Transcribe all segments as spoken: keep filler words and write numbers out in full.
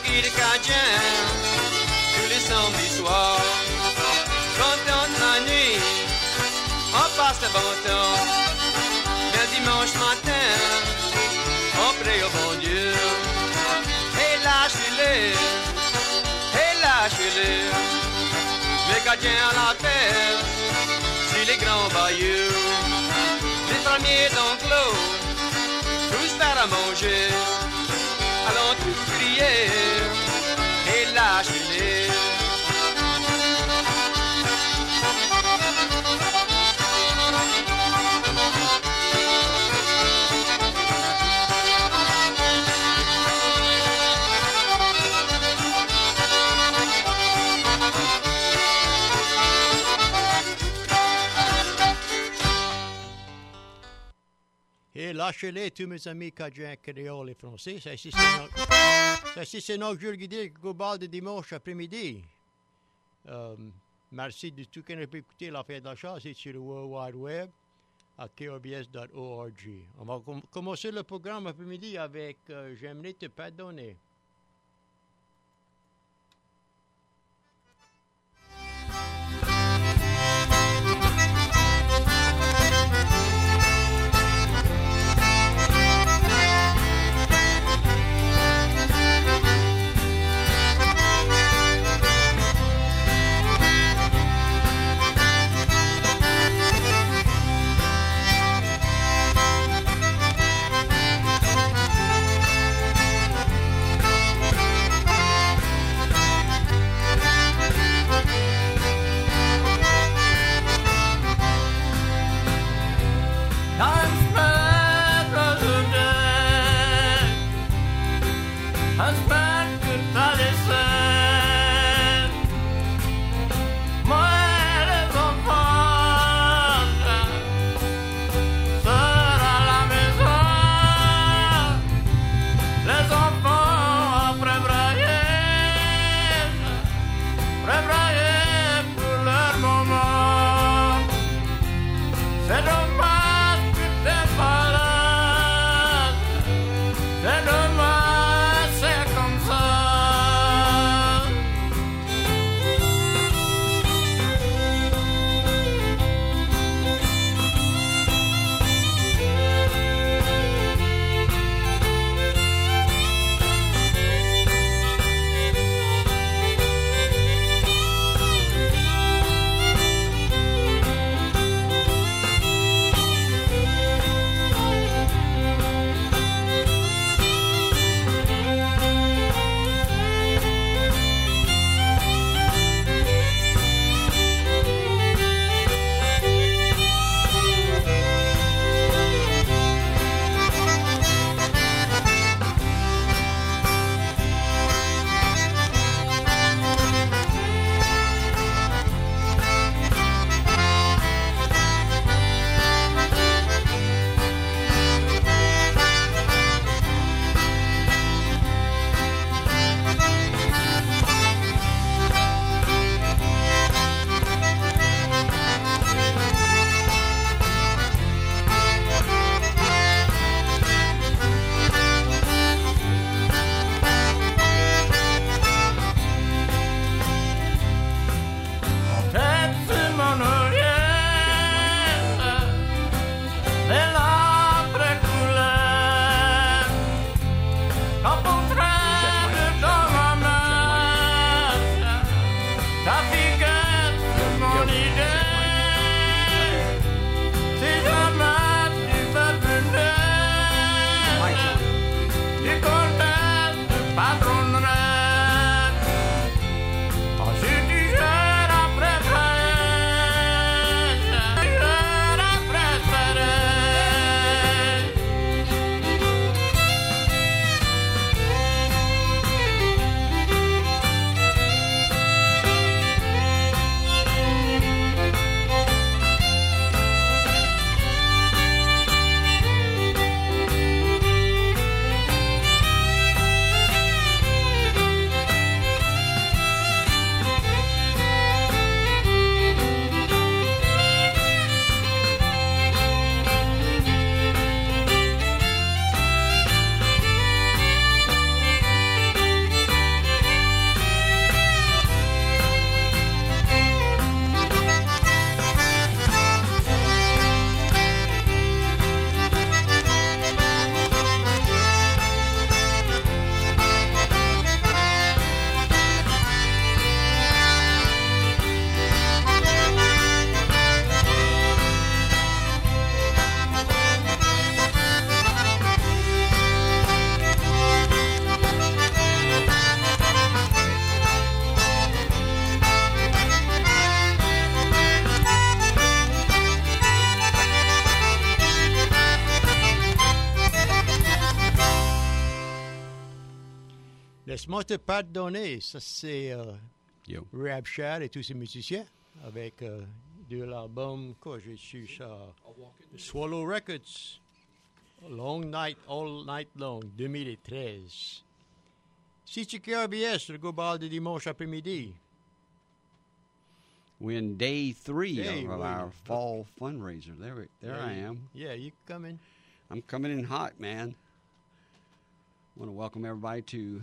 circuit de Cajun, tous les samedis soirs. Quand on la nuit, on passe le bon temps. Le dimanche matin, on prie au bon Dieu. Et lâchez-le, et lâchez-le. Les Cajuns à la terre, sur les grands bayous. Les premiers d'enclos, tous faire à manger. Allons tous crier, et lâchez-le. Et lâchez-les, tous mes amis cajuns, créoles et français. Ça, c'est notre, ça, c'est notre jour guidé global de dimanche après-midi. Euh, merci de tout qu'on a pu écouter la fête d'achat. C'est sur le World Wide Web à k o b s point org. On va com- commencer le programme après-midi avec euh, J'aimerais te pardonner. C'est dommage, c'est comme ça. Laisse-moi te pardonner. Ça, c'est euh, Yo. Rab Shad et tous ses musiciens avec euh, de l'album, quoi, j'ai su ça, Swallow Records, Long Night, All Night Long, deux mille treize. Si tu K R B S, le Global de dimanche après-midi. We're in day three Day of, of one. our fall fundraiser. There, we- there Yeah, I you- am. Yeah, you coming? I'm coming in hot, man. I want to welcome everybody to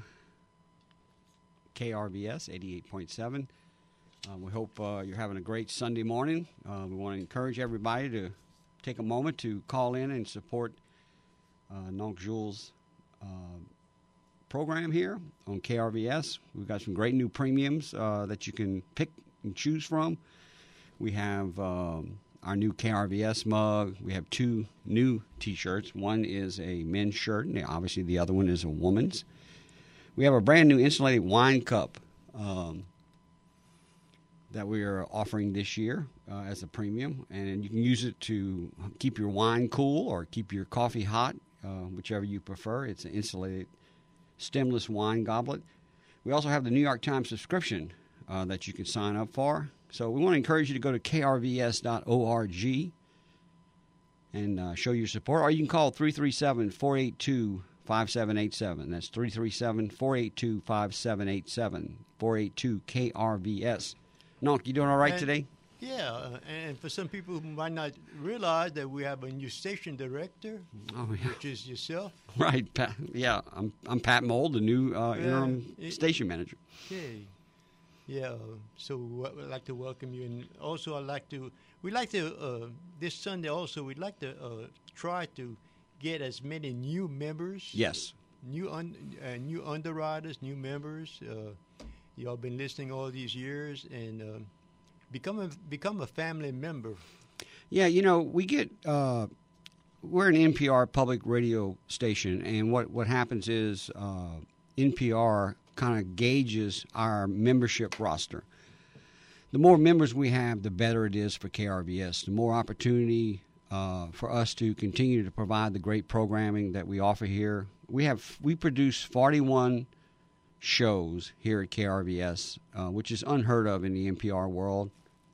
K R B S eighty-eight point seven. Uh, we hope uh, you're having a great Sunday morning. Uh, we want to encourage everybody to take a moment to call in and support uh, Nonc Jules' uh, program here on K R B S. We've got some great new premiums uh, that you can pick and choose from. We have um, our new K R V S mug. We have two new T-shirts. One is a men's shirt, and obviously the other one is a woman's. We have a brand new insulated wine cup um, that we are offering this year uh, as a premium, and you can use it to keep your wine cool or keep your coffee hot, uh, whichever you prefer. It's an insulated stemless wine goblet. We also have the New York Times subscription uh, that you can sign up for. So we want to encourage you to go to K R V S dot org and uh, show your support. Or you can call three three seven, four eight two, five seven eight seven. That's three three seven, four eight two, five seven eight seven, four eight two K R V S. Nonc, you doing all right And- today? Yeah, uh, and for some people who might not realize that we have a new station director, Oh, yeah. which is yourself. Right. Pat, yeah, I'm I'm Pat Mold, the new uh, Yeah, interim it- station manager. Okay. Yeah, uh, so we- I'd like to welcome you. And also, I'd like to, we'd like to, uh, this Sunday also, we'd like to uh, try to get as many new members. Yes. New un, uh, new underwriters, new members. Uh, y'all been listening all these years and um, become a, become a family member. Yeah, you know, we get uh, we're an N P R public radio station, and what what happens is uh, N P R kind of gauges our membership roster. The more members we have, the better it is for K R V S. The more opportunity uh, for us to continue to provide the great programming that we offer here. We have we produce forty-one shows here at K R V S, uh, which is unheard of in the N P R world.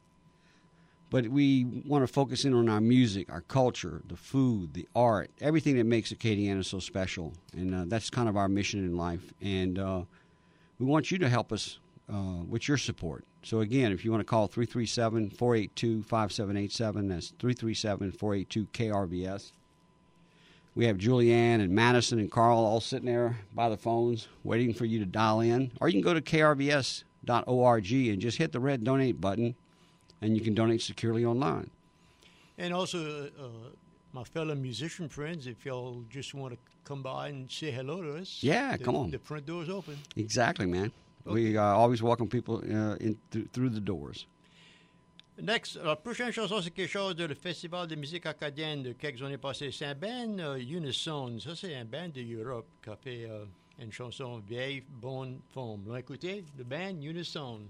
But we want to focus in on our music, our culture, the food, the art, everything that makes Acadiana so special. And uh, that's kind of our mission in life. And uh, we want you to help us uh, with your support. So, again, if you want to call three three seven, four eight two, five seven eight seven, that's three three seven, four eight two, K R V S. We have Julianne and Madison and Carl all sitting there by the phones waiting for you to dial in. Or you can go to K R V S dot org and just hit the red donate button, and you can donate securely online. And also, uh, my fellow musician friends, if y'all just want to come by and say hello to us. Yeah, the, come on. The front door's open. Exactly, man. Okay. We uh, always welcome people uh, in th- through the doors. Next, la prochaine chanson, c'est quelque chose de le Festival de musique acadienne de quelques années passées. C'est un band euh, Unison. Ça, c'est un band de Europe qui a fait euh, une chanson vieille, bonne forme. Vous écoutez le band Unison.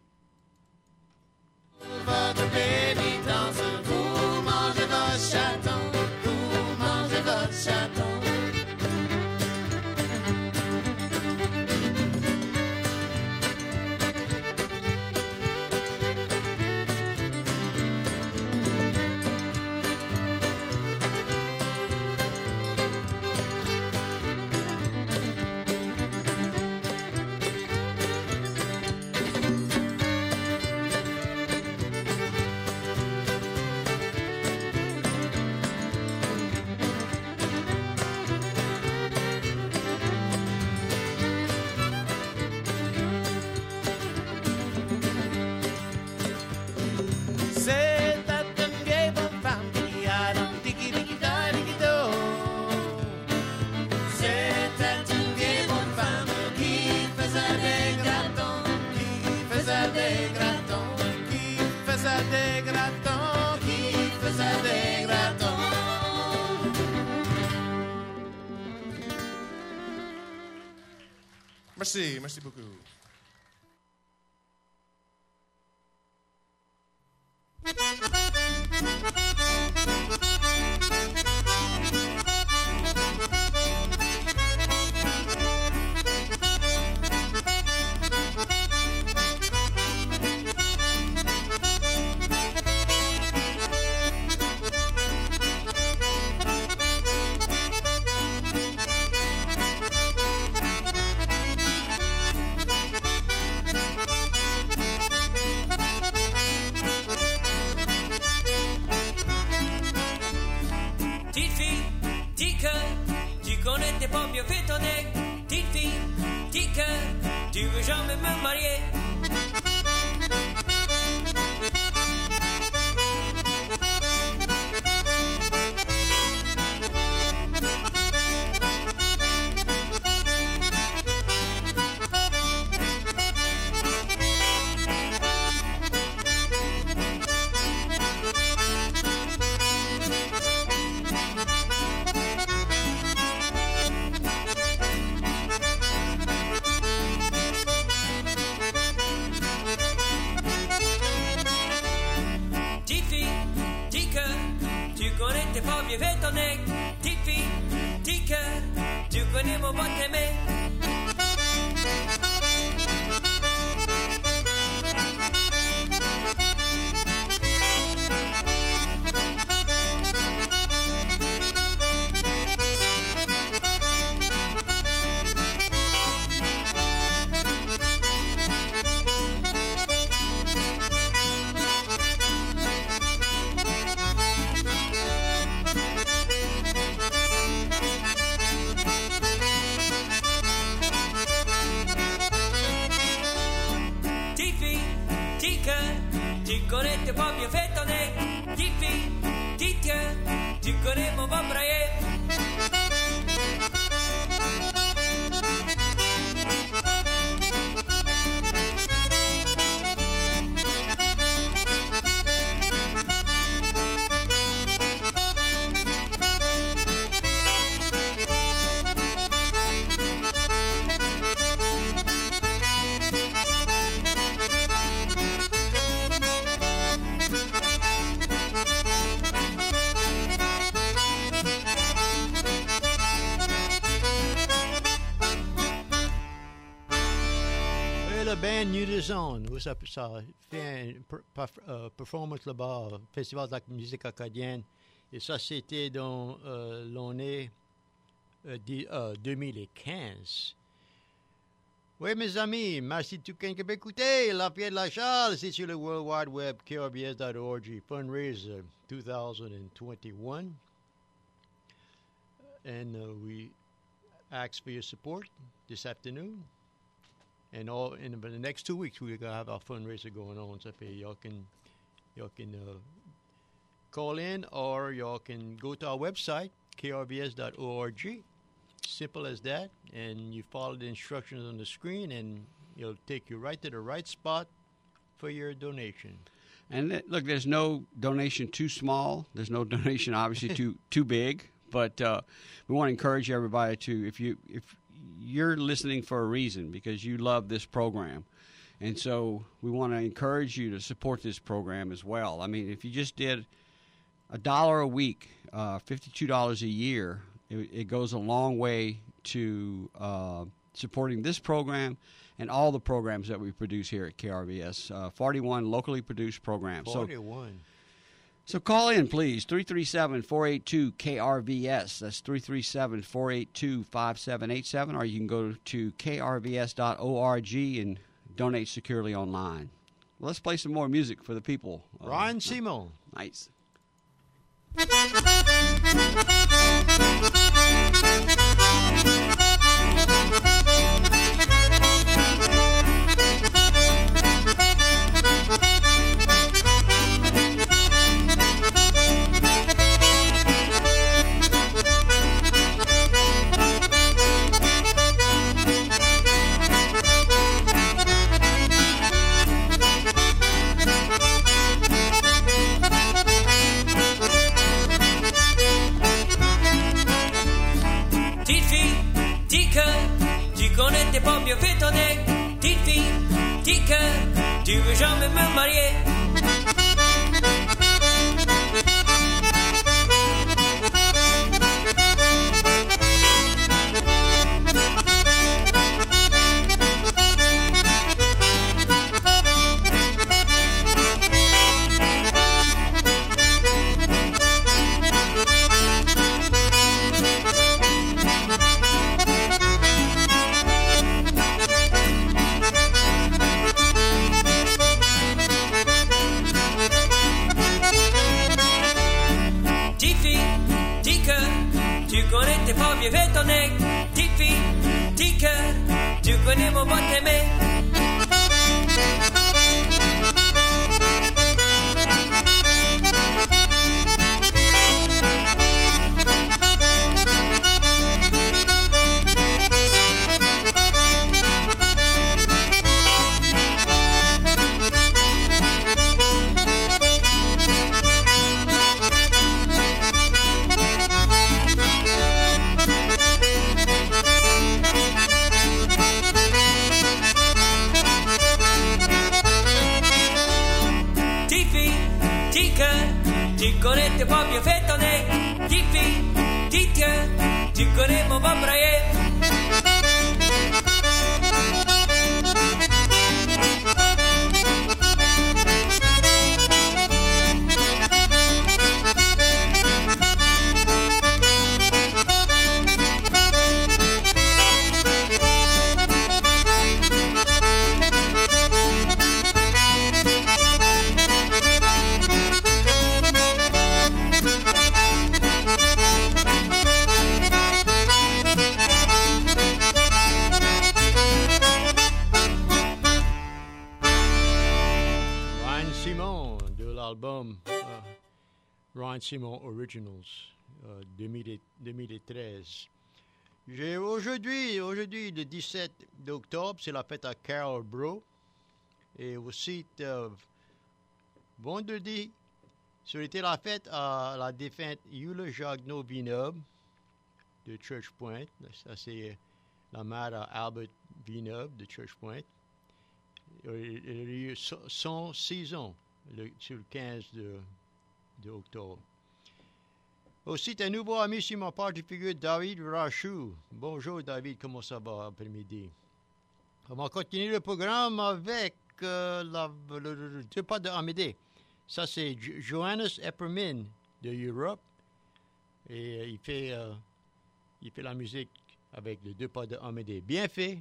Votre pénitence, vous mangez votre chaton, vous mangez votre chaton. C'était une vieille bonne femme qui a dans tiki-tiki-da-tiki-do. C'était une vieille bonne femme qui faisait des gratons, qui faisait des gratons, qui faisait des gratons, qui faisait des gratons. Merci, merci beaucoup. tu veux jamais me marier. Nudizon, où ça, ça fait une per, per, uh, performance là-bas au Festival de la musique acadienne. Et ça, c'était dans euh, l'année euh, euh, deux mille quinze. Oui, mes amis, merci de tout qui a écouté. La Pierre de la Chale, c'est sur le World Wide Web, K R B S dot org, Fundraiser twenty twenty-one. And uh, we ask for your support this afternoon. And all in the next two weeks, we're gonna have our fundraiser going on. So y'all can, y'all can uh, call in, or y'all can go to our website, K R B S dot org. Simple as that. And you follow the instructions on the screen, and it'll take you right to the right spot for your donation. And th- look, there's no donation too small. There's no donation obviously too too big. But uh, we want to encourage everybody to, if you if you're listening for a reason, because you love this program. And so we want to encourage you to support this program as well. I mean, if you just did a dollar a week, uh, fifty-two dollars a year, it, it goes a long way to uh, supporting this program and all the programs that we produce here at K R B S. Uh, forty-one locally produced programs. forty-one. So, so call in, please, three three seven, four eight two, K R V S. That's three three seven, four eight two, five seven eight seven, or you can go to K R V S dot org and donate securely online. Well, let's play some more music for the people. Ryan uh, Simon. Nice. T'es pas bien fait ton nez, petite fille, petit cœur, tu veux jamais me marier. connais mon bon t'aimer. Tu connais tes pas bien fait ton nez, Tiffy, Titia, tu connais mon bon braillet. Album uh, Ron Simon Originals uh, deux mille treize. J'ai aujourd'hui, aujourd'hui le dix-sept octobre, c'est la fête à Carlsbro. Et aussi uh, vendredi, c'était la fête à la défunte Eula Jagneau Villeneuve de Church Point. Ça c'est la mère à Albert Villeneuve de Church Point. Elle a eu cent six ans. Le, sur le quinze de, de octobre. Aussi, un nouveau ami sur ma part de figure, David Rachou. Bonjour David, comment ça va après-midi? On va continuer le programme avec euh, la, le, le, le deux pas de Amédée. Ça, c'est jo- Johannes Eppermann de Europe. Et euh, il, fait, euh, il fait la musique avec le deux pas de Amédée. Bien fait.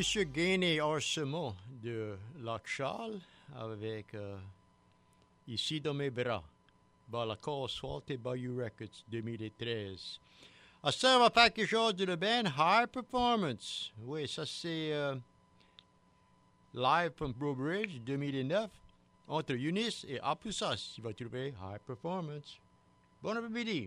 M. Gainé Arsemont de Lac-Charles avec euh, Ici dans mes bras, par l'accord Asphalt et Bayou Records deux mille treize. À ça, on va faire quelque chose de la band High Performance. Oui, ça c'est euh, live from Breaux Bridge deux mille neuf. Entre Eunice et Apusas, tu vas trouver High Performance. Bon après-midi.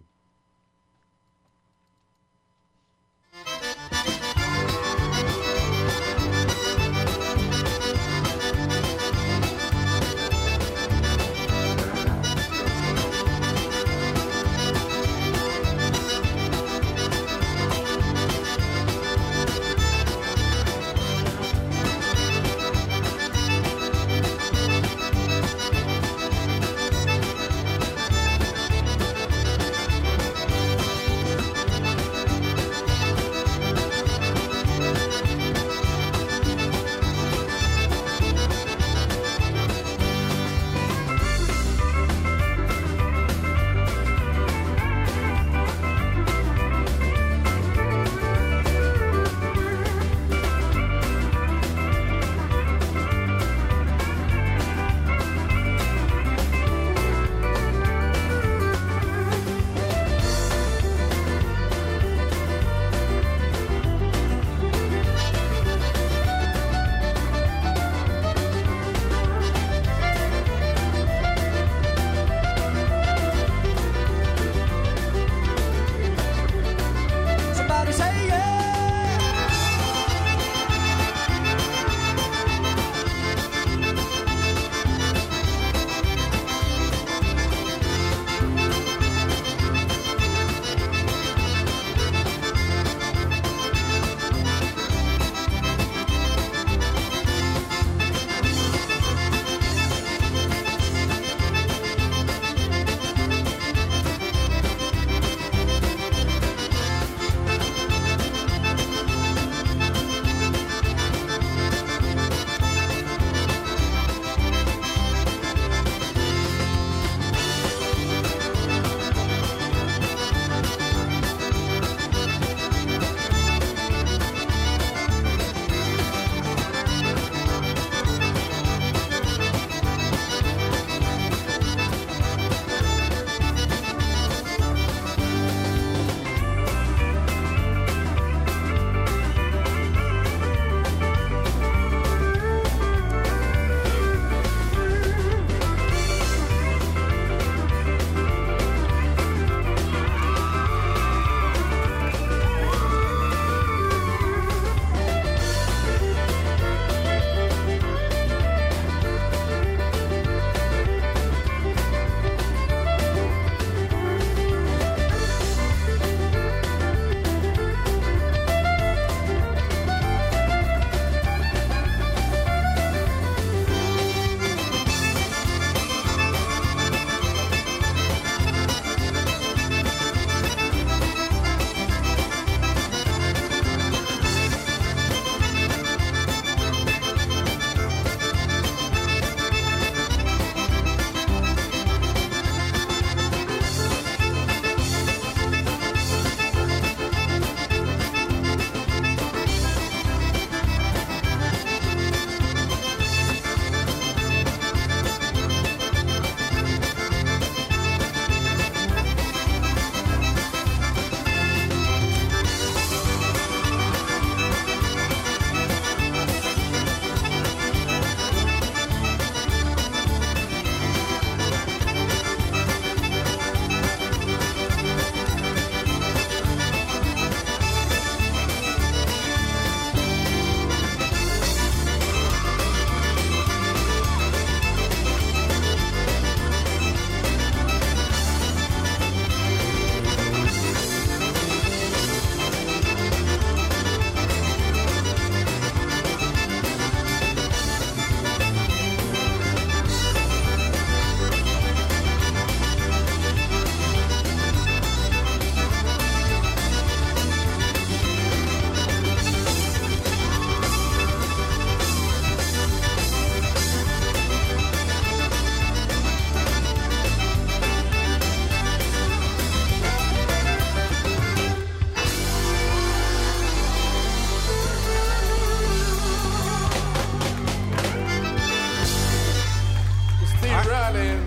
Thank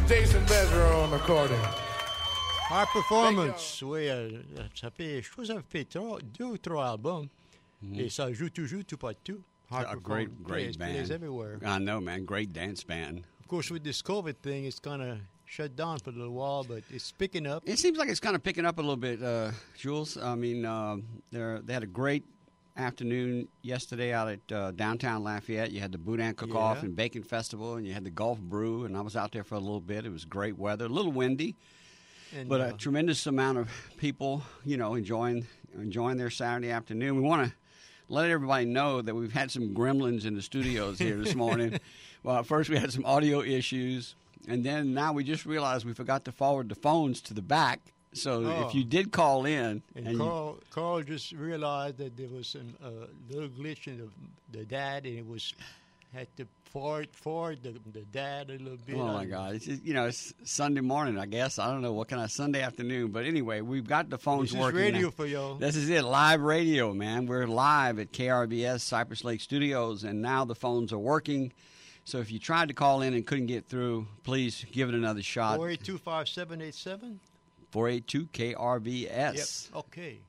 Jason Bezra on accordion. High Performance, oui, euh, ça fait, je trouve que ça fait trois, deux ou trois albums. Mm-hmm. Et ça joue toujours, tout pas tout. High A Performance great, great plays, band. plays everywhere. I know, man. Great dance band. Of course, with this COVID thing, it's kind of shut down for a little while, but it's picking up. It seems like it's kind of picking up a little bit, uh, Jules. I mean, uh, they they had a great afternoon yesterday out at uh, downtown Lafayette. You had the Boudin Cook-Off Yeah. and Bacon Festival, and you had the Gulf Brew, and I was out there for a little bit. It was great weather, a little windy, And, but uh, a tremendous amount of people, you know, enjoying enjoying their Saturday afternoon. We want to let everybody know that we've had some gremlins in the studios here this morning. Well, first we had some audio issues, and then now we just realized we forgot to forward the phones to the back. So Oh. if you did call in, And, and you- Carl, Carl just realized that there was some uh, little glitch in the, the dad, and it was had to forward forward the, the dad a little bit. oh my on- God, it's just, you know, it's Sunday morning, I guess. I don't know what kind of Sunday afternoon, but anyway, we've got the phones This is working. radio now. for y'all. This is it, live radio, man. We're live at K R B S Cypress Lake Studios, and now the phones are working. So if you tried to call in and couldn't get through, please give it another shot. four eight two, five seven eight seven? four eight two K R B S. Yep, okay.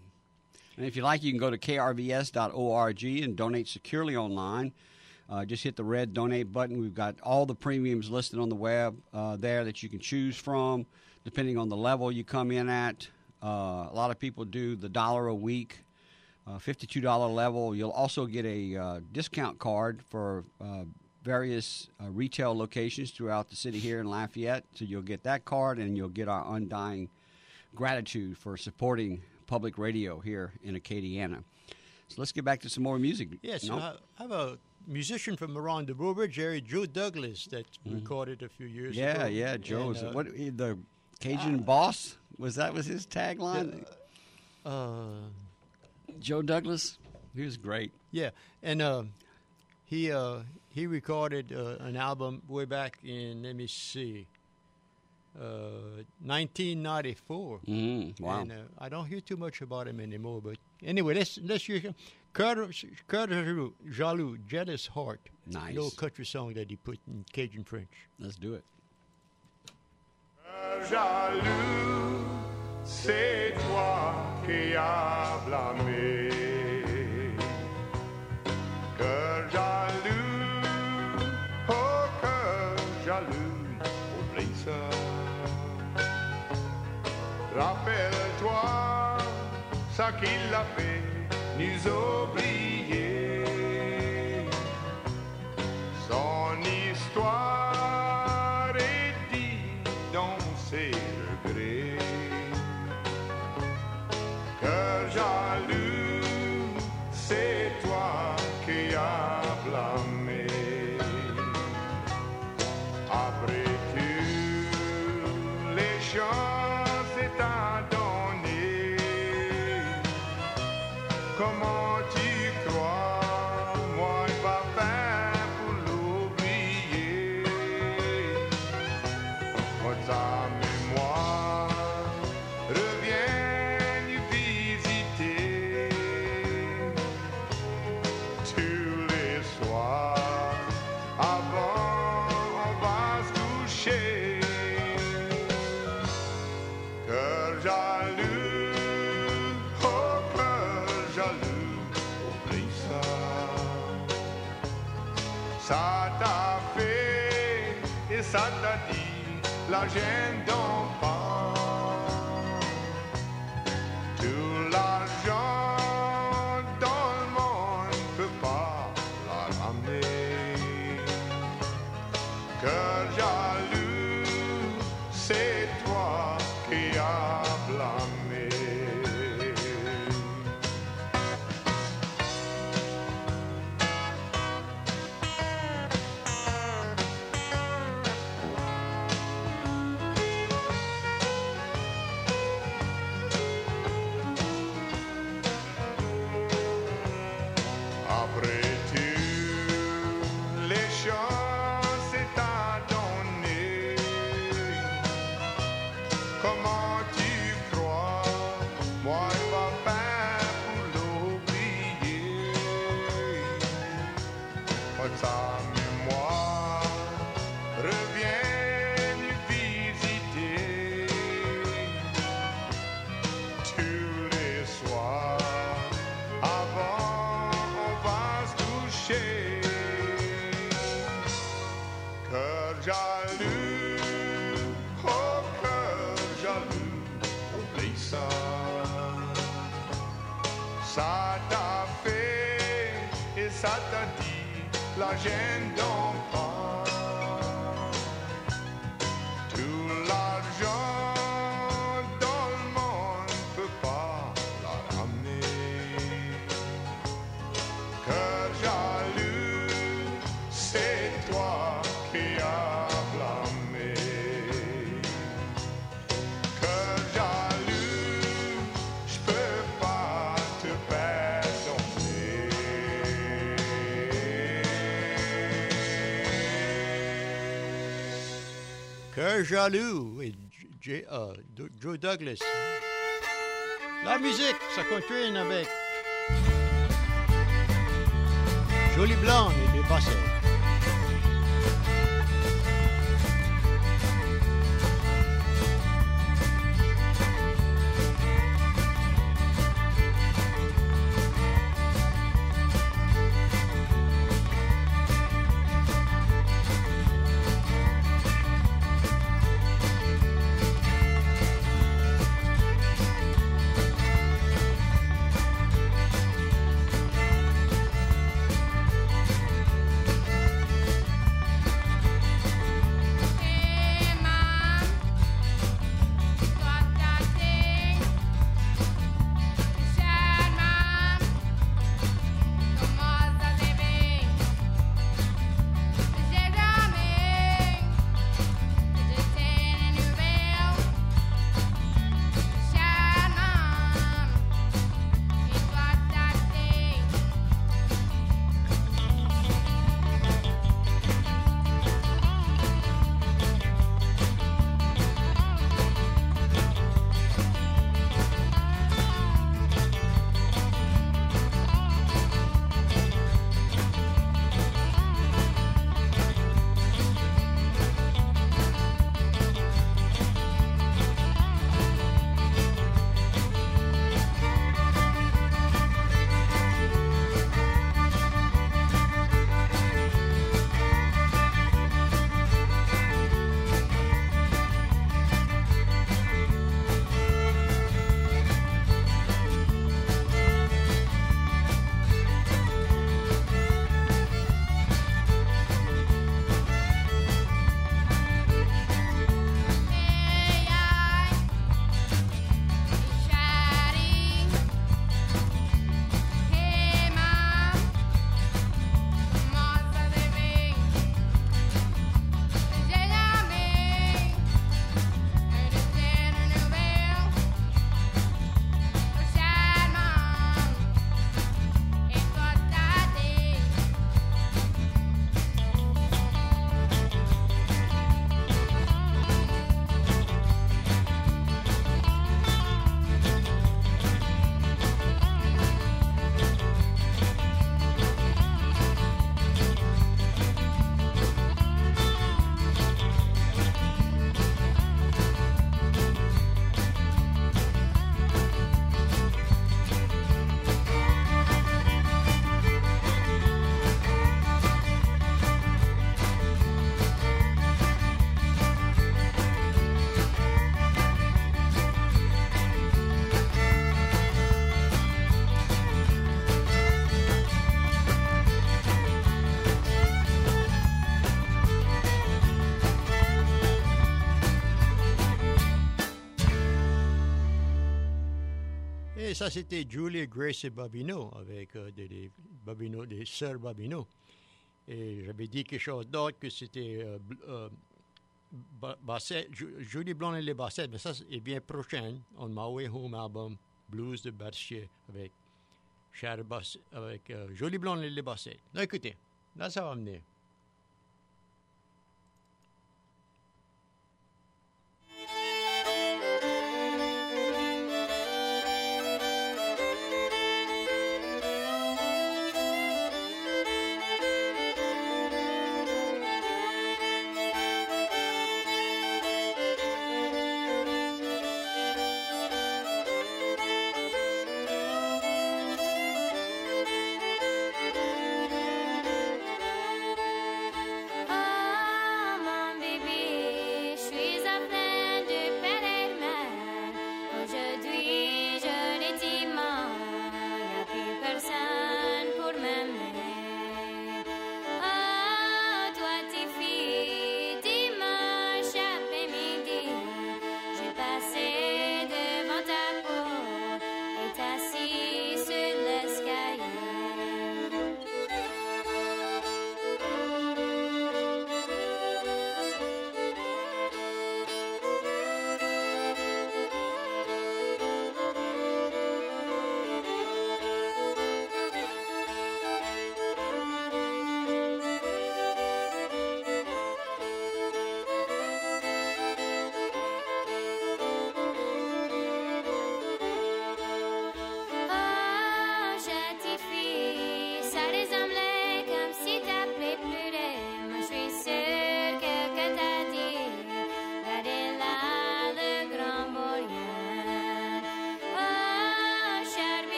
And if you like, you can go to K R B S dot org and donate securely online. Uh, just hit the red donate button. We've got all the premiums listed on the web uh, there that you can choose from, depending on the level you come in at. Uh, a lot of people do the dollar a week, uh, fifty-two dollars level. You'll also get a uh, discount card for uh, various uh, retail locations throughout the city here in Lafayette. So you'll get that card, and you'll get our undying gratitude for supporting public radio here in Acadiana. So let's get back to some more music. Yes, No? I I have a musician from around the Burbridge area, Joe Douglas, that recorded a few years Mm-hmm. Yeah, ago. yeah, Joe. And, is uh, what the Cajun boss? Was that was his tagline? Uh, Joe Douglas. He was great. yeah, and uh, he uh, he recorded uh, an album way back in, let me see, uh, nineteen ninety-four. Mm, wow. And uh, I don't hear too much about him anymore. But anyway, let's let's hear him. Curtis, Curtis Jaloux, Jaloux, Jealous Heart. Nice. An old country song that he put in Cajun French. Let's do it. Jaloux, c'est toi qui as blâmé. Cœur jaloux, oh cœur jaloux, oublie ça. Rappelle-toi ça qu'il a fait, nous oublier. Son histoire est dit dans ses regrets. Cœur jaloux, c'est toi qui as blâmé. Après tout, les chances est à donner. Comment tu crois, moi il va faire pour l'oublier. Moi ta mémoire revient nous visiter tous les soirs avant on va se coucher. Cœur jaloux, oh cœur jaloux, oublie ça. Ça t'a fait et ça t'a dit la gêne d'enfant. Tout l'argent dans le monde peut pas la ramener. Cœur jaloux, c'est toi qui as blâmé. Après tout, les chances est à donner. Cœur jaloux, oh cœur jaloux, oublie ça. Ça t'a fait et ça t'a dit, la gêne d'en pas. Tout l'argent dans le monde peut pas la ramener. Cœur jaloux, c'est toi qui as blâmé. Cœur jaloux, je peux pas te pardonner. Cœur jaloux et J- euh, Do- Joe Douglas. La musique, ça continue avec Jolie Blonde et les bassettes. Et ça, c'était Julie, Grace et Babino, avec euh, des, des, Babino, des sœurs Babino. Et j'avais dit quelque chose d'autre, que c'était euh, euh, Bassett, Julie Blonde et les Bassettes, mais ça est bien prochain, On My Way Home album, Blues de Berthier, avec, Cher Bass, avec euh, Julie Blonde et les Bassettes. Non, écoutez, là, ça va venir. Thank you.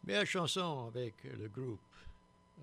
Belle chanson avec le groupe. Euh,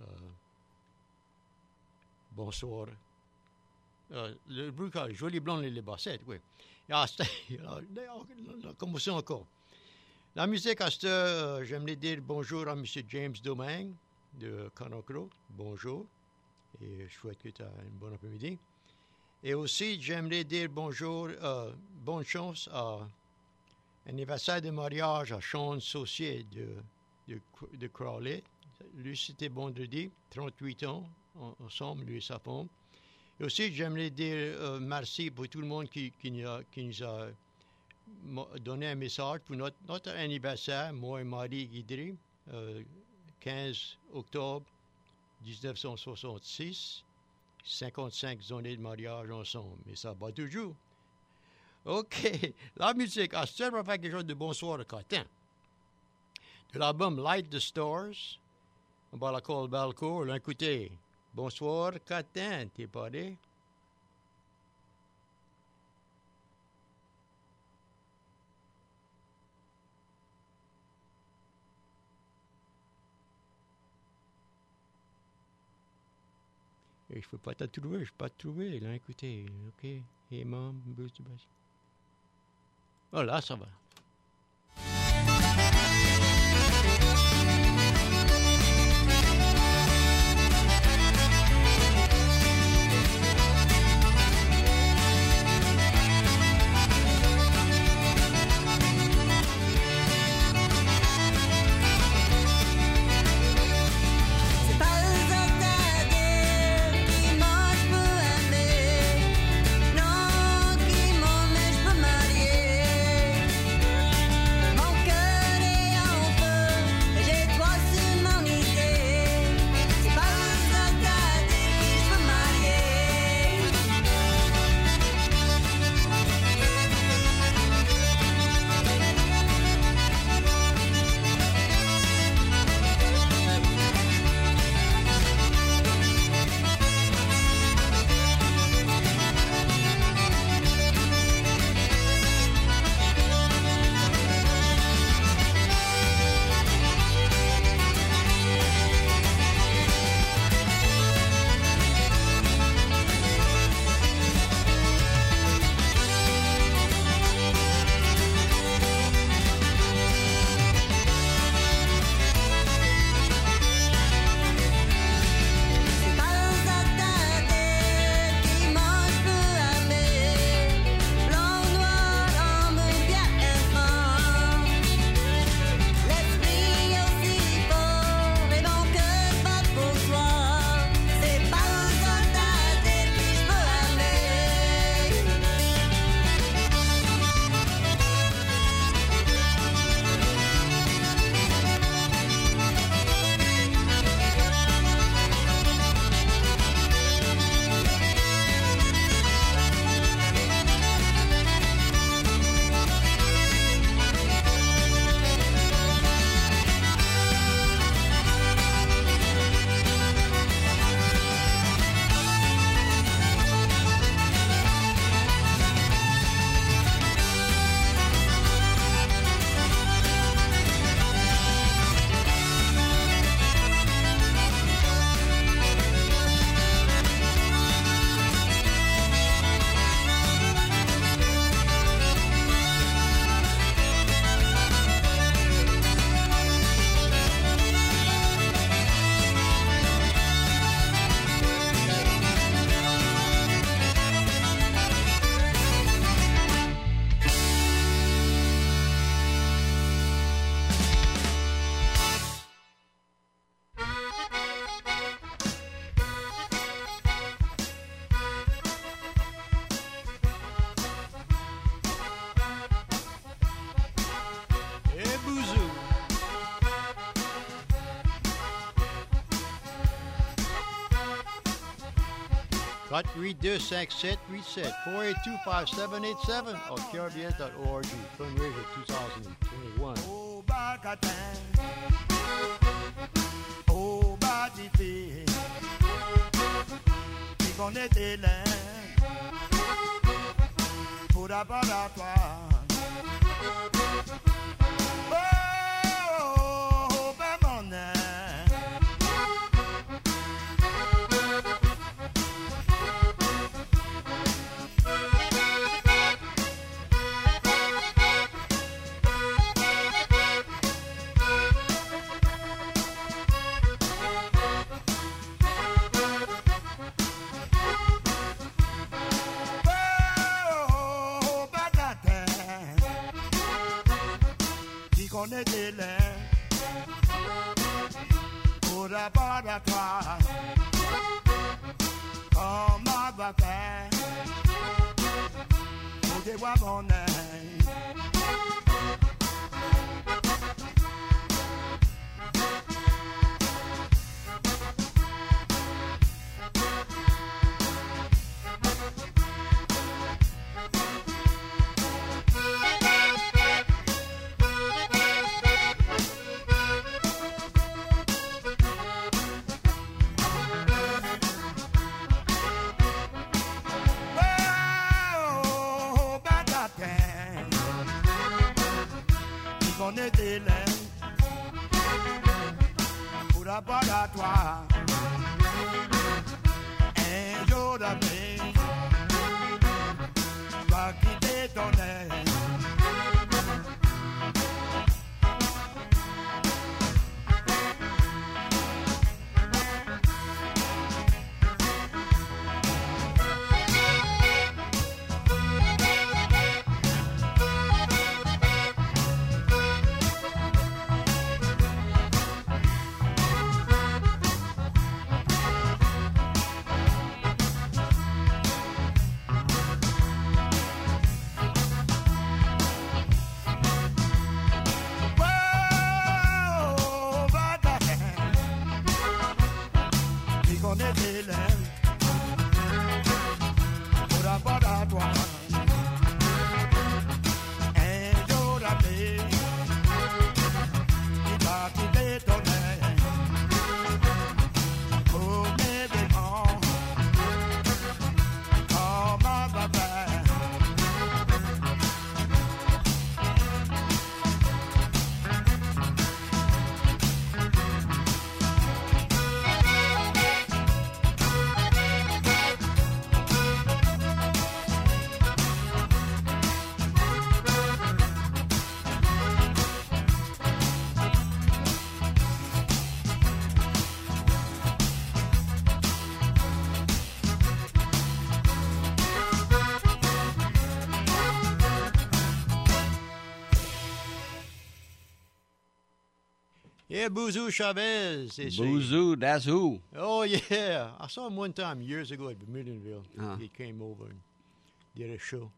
bonsoir. Euh, le groupe, Jolie Blonde et les Bassettes, oui. Ah, la commotion encore. La musique, à cette heure, j'aimerais dire bonjour à M. James Domingue de Conocro. Bonjour. Et je souhaite que tu aies une bonne après-midi. Et aussi, j'aimerais dire bonjour, euh, bonne chance à l'anniversaire de mariage à Sean Saucier de, de, de Crawley. Lui, c'était vendredi, trente-huit ans, ensemble, lui et sa femme. Et aussi, j'aimerais dire euh, merci pour tout le monde qui, qui, nous a, qui nous a donné un message pour notre, notre anniversaire, moi et Marie Guidry, euh, quinze octobre dix-neuf cent soixante-six, cinquante-cinq années de mariage ensemble. Mais ça va toujours. OK. La musique, à ce on va faire quelque chose de bonsoir de Cotin. De l'album Light the Stars, on va la call Balcourt. L'écouter. Bonsoir, Cotin. T'es paré? Je ne peux pas te trouver, je ne peux pas te trouver. Là, écoutez, OK. Hey, mom, boost the bass. Oh, là, ça va. quatre huit deux cinq sept huit sept four eight two five seven eight seven or K R B S dot org. Fundraiser twenty twenty-one. Oh, Bacatan. Oh, Badifé. Qui connaît tes lèvres pour laboratoire. Oh, oh, oh, connais des lèvres pour laboratoire. Oh ma baguette, pour des voir mon nez. Connais des lèvres pour laboratoire. Un jour d'après, tu vas quitter ton air. Yeah, Boozoo Chavez. It's Boozoo, that's who. A, oh, yeah. I saw him one time years ago at Vermilionville. Uh-huh. He came over and did a show.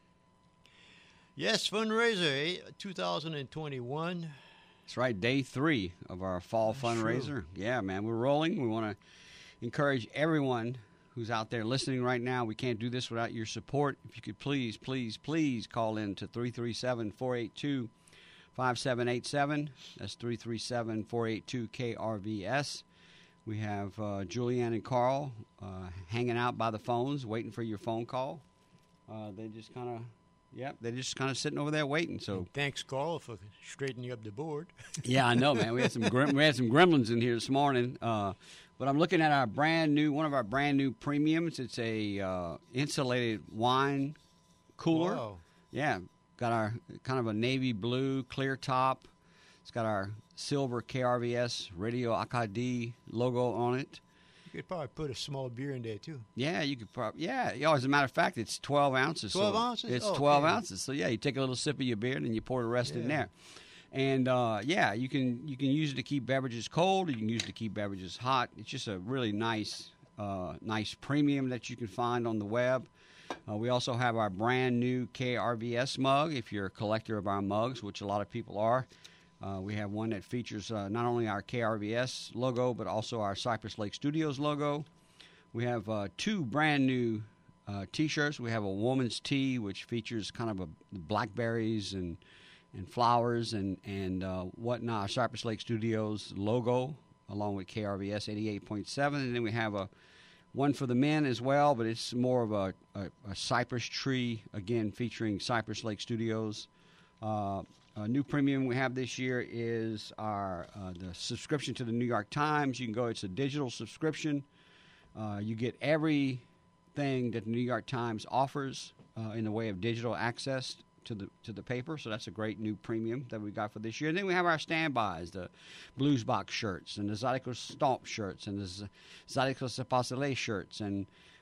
Yes, fundraiser, eh, two thousand twenty-one. That's right, day three of our fall fundraiser. True. Yeah, man, we're rolling. We want to encourage everyone who's out there listening right now. We can't do this without your support. If you could please, please, please call in to three three seven, four eight two, five seven eight seven. That's three three seven, four eight two, K R V S. We have uh, Julianne and Carl uh, hanging out by the phones, waiting for your phone call. Uh, they just kind of, yep, they're just kind of sitting over there waiting. So And thanks, Carl, for straightening up the board. yeah, I know, man. We had some grim, we had some gremlins in here this morning. Uh, but I'm looking at our brand new, one of our brand new premiums. It's a uh, insulated wine cooler. Wow. Yeah, got our kind of a navy blue clear top. It's got our silver K R V S Radio Acadie logo on it. You could probably put a small beer in there, too. Yeah, you could probably, yeah. yeah. As a matter of fact, it's twelve ounces. twelve so ounces? It's Oh, twelve okay. ounces. So, yeah, you take a little sip of your beer, and then you pour the rest in Yeah. there. And, uh, yeah, you can you can use it to keep beverages cold. You can use it to keep beverages hot. It's just a really nice, uh, nice premium that you can find on the web. Uh, we also have our brand new K R V S mug, if you're a collector of our mugs, which a lot of people are. Uh, we have one that features uh, not only our K R V S logo, but also our Cypress Lake Studios logo. We have uh, two brand new uh, T-shirts. We have a woman's tee, which features kind of a blackberries and and flowers and and uh, whatnot. Our Cypress Lake Studios logo, along with K R V S eighty-eight point seven, and then we have a one for the men as well, but it's more of a, a, a cypress tree, again featuring Cypress Lake Studios. Uh, a new premium we have this year is our uh, the subscription to the New York Times. You can go; it's a digital subscription. Uh, you get everything that the New York Times offers uh, in the way of digital access to the to the paper. So that's a great new premium that we got for this year. And then we have our standbys, the Blues Box shirts and the Zydeco Stomp shirts and the Z- Zydeco Sepasile shirts. And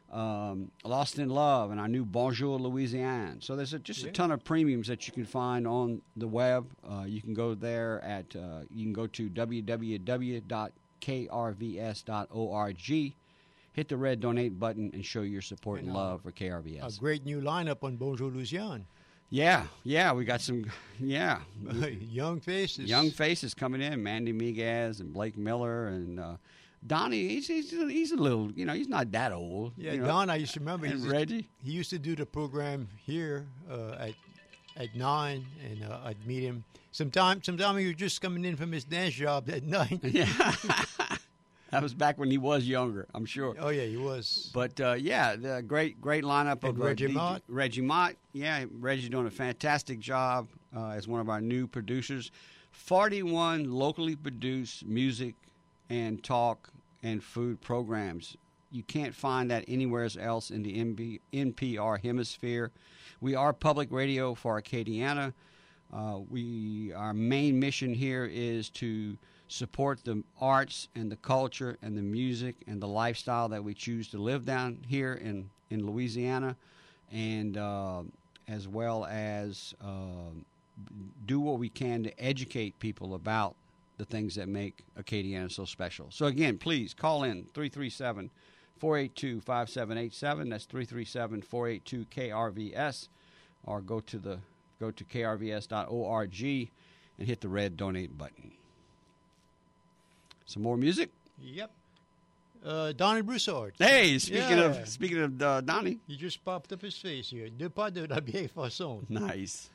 um, Lost in Love, and our new Bonjour Louisiane. So there's a, just Yeah. a ton of premiums that you can find on the web. Uh, you can go there at uh, you can go to w w w dot k r v s dot org, hit the red donate button, and show your support and And, uh, love for K R V A S. great new lineup on Bonjour Louisiane. Yeah, yeah, we got some, yeah, Young faces. young faces coming in. Mandy Miguez and Blake Miller and uh, Donnie. He's, he's he's a little, you know, he's not that old. Yeah, you know. Don, I used to remember. he And used- Reggie. He used to do the program here uh, at at nine, and uh, I'd meet him. Sometimes, sometimes he was just coming in from his dance job at night. Yeah, that was back when he was younger, I'm sure. Oh yeah, he was. But uh, yeah, the great great lineup And of uh, Reggie D J Mott. Reggie Mott, yeah, Reggie's doing a fantastic job uh, as one of our new producers. forty-one locally produced music and talk and food programs. You can't find that anywhere else in the N B, N P R hemisphere. We are public radio for Acadiana. Uh, we our main mission here is to support the arts and the culture and the music and the lifestyle that we choose to live down here in, in Louisiana, and uh, as well as uh, do what we can to educate people about the things that make Acadiana so special. So again, please call in three three seven, four eight two, five seven eight seven. That's three three seven, four eight two, K R V S, or go to the go to k r v s dot org and hit the red donate button. Some more music. Yep. Uh, Donnie Broussard. Hey, speaking Yeah. of speaking of uh, Donnie, He just popped up his face here. De pas de la vieille façon. nice.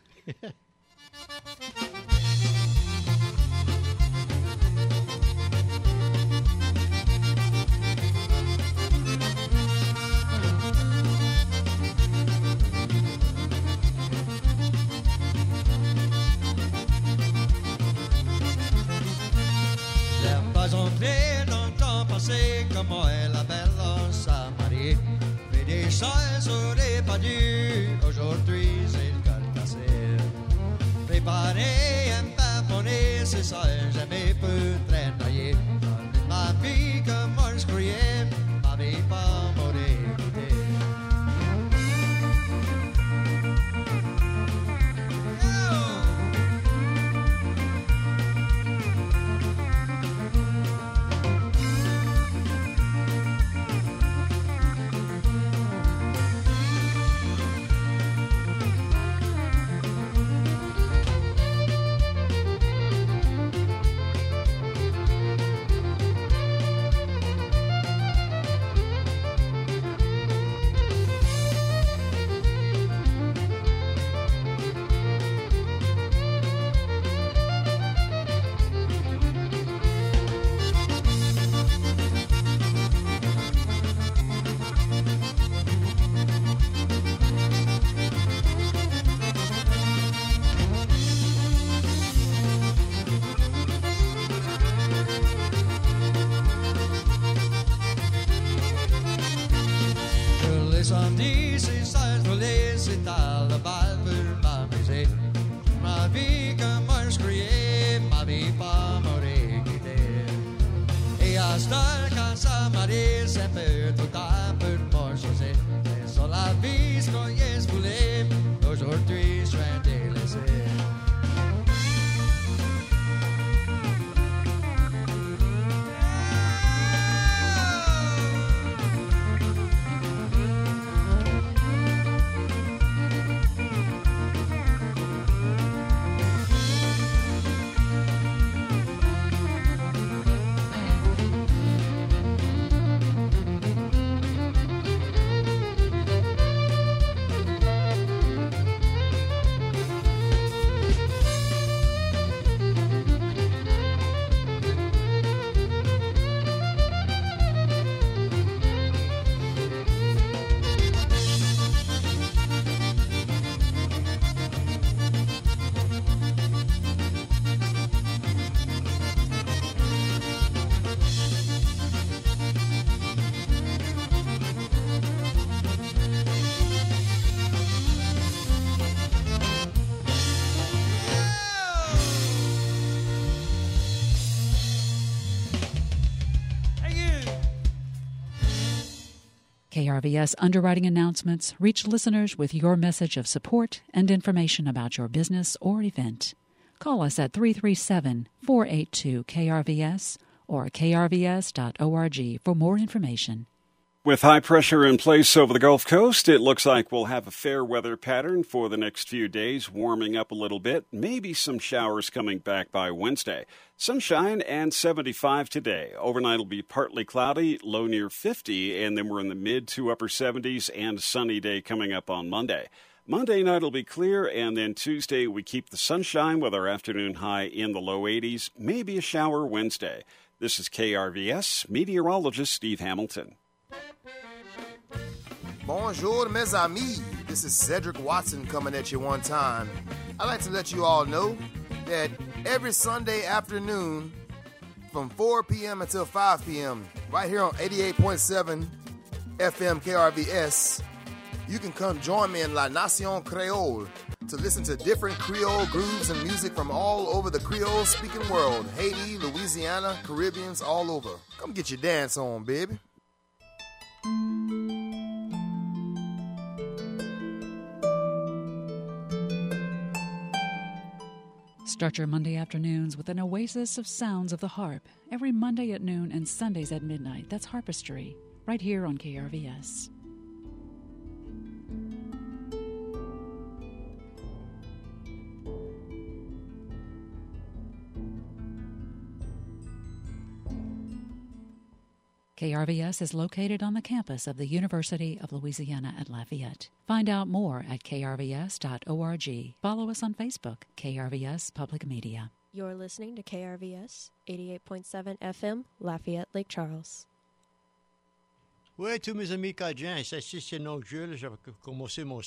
J'aime pas entrer dans le temps passé, comment est la belle sa Marie. Fait des choses aurait pas dû, aujourd'hui c'est le cœur cassé. Préparer un pavonné, c'est ça, jamais peu traîner. Ma vie comme moi je croyais, ma vie pas m'aurait écouté. K R V S Underwriting Announcements reach listeners with your message of support and information about your business or event. Call us at three three seven, four eight two, K R V S or k r v s dot org for more information. With high pressure in place over the Gulf Coast, it looks like we'll have a fair weather pattern for the next few days, warming up a little bit. Maybe some showers coming back by Wednesday. Sunshine and seventy-five today. Overnight will be partly cloudy, low near fifty, and then we're in the mid to upper seventies and sunny day coming up on Monday. Monday night will be clear, and then Tuesday we keep the sunshine with our afternoon high in the low eighties. Maybe a shower Wednesday. This is K R V S meteorologist Steve Hamilton. Bonjour, mes amis. This is Cedric Watson coming at you one time. I'd like to let you all know that every Sunday afternoon from four p.m. until five p.m. right here on eighty-eight point seven F M K R V S, you can come join me in La Nation Creole to listen to different Creole grooves and music from all over the Creole-speaking world. Haiti, Louisiana, Caribbeans, all over. Come get your dance on, baby. Start your Monday afternoons with an oasis of sounds of the harp every Monday at noon and Sundays at midnight. That's Harpistry, right here on K R V S. K R V S is located on the campus of the University of Louisiana at Lafayette. Find out more at k r v s dot org. Follow us on Facebook, K R V S Public Media. You're listening to K R V S eighty-eight point seven F M, Lafayette, Lake Charles. Oui, tous mes amis cajun, ça, c'est non Jules, j'ai commencé mon